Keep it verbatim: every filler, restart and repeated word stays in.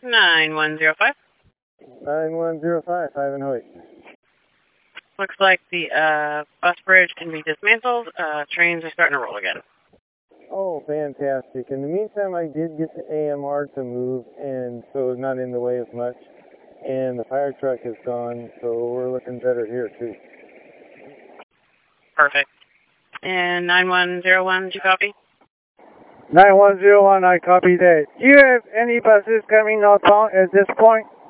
nine one zero five. nine one zero five, five and Hoyt. Looks like the uh, bus bridge can be dismantled. Uh, trains are starting to roll again. Oh, fantastic. In the meantime, I did get the A M R to move, and so it's not in the way as much. And the fire truck is gone, so we're looking better here, too. Perfect. And nine one zero one, do you copy? nine one zero one, I copy that. Do you have any buses coming outbound at this point?